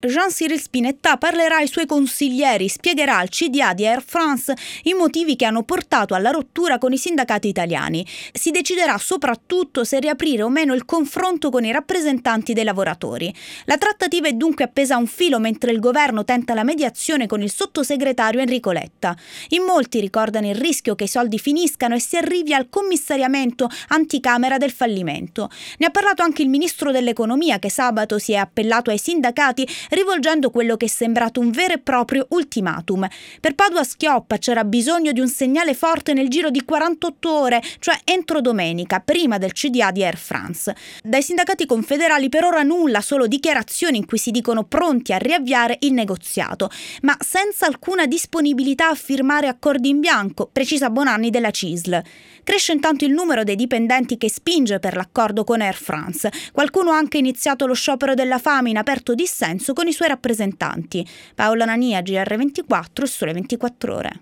Jean-Cyril Spinetta parlerà ai suoi consiglieri, spiegherà al CDA di Air France i motivi che hanno portato alla rottura con i sindacati italiani. Si deciderà soprattutto se riaprire o meno il confronto con i rappresentanti dei lavoratori. La trattativa è dunque appesa a un filo mentre il governo tenta la mediazione con il sottosegretario Enrico Letta. In molti ricordano il rischio che i soldi finiscano e si arrivi al commissariamento anticamera del fallimento. Ne ha parlato anche il ministro dell'economia, che sabato si è appellato ai sindacati rivolgendo quello che è sembrato un vero e proprio ultimatum. Per Padoa-Schioppa c'era bisogno di un segnale forte nel giro di 48 ore, cioè entro domenica, prima del CDA di Air France. Dai sindacati confederali per ora nulla, solo dichiarazioni in cui si dicono pronti a riavviare il negoziato, ma senza alcuna disponibilità a firmare accordi in bianco, precisa Bonanni della CISL. Cresce intanto il numero dei dipendenti che spinge per l'accordo con Air France. Qualcuno ha anche iniziato lo sciopero della fame in aperto dissenso con i suoi rappresentanti. Paola Nania, GR24, Sole 24 Ore.